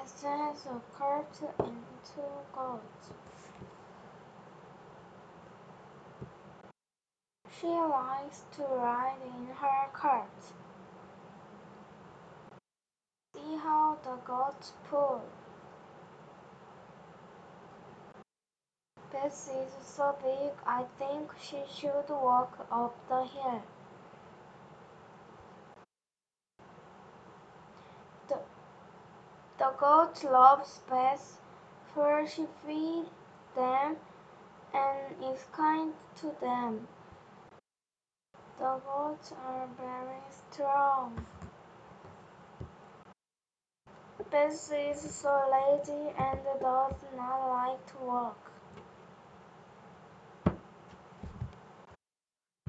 Beth turns the cart into gold. She likes to ride in her cart. See how the goats pull. Beth is so big, I think she should walk up the hill. The, the goat loves Beth, for she feeds them and is kind to them. The goats are very strong. Beth is so lazy and does not like to walk.